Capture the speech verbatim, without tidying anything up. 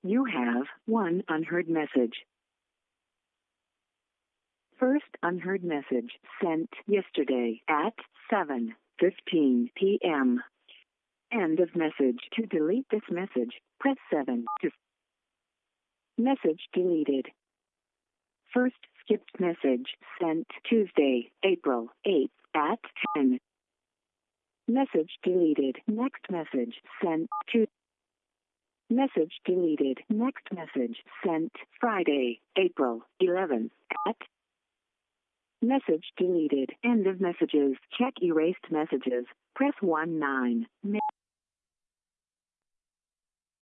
You have one unheard message. First unheard message sent yesterday at seven fifteen p m End of message. To delete this message, press seven. To message deleted. First skipped message sent Tuesday, April eighth at ten. Message deleted. Next message sent to Message deleted. Next message sent Friday, April eleventh at Message deleted. End of messages. Check erased messages. Press one nine.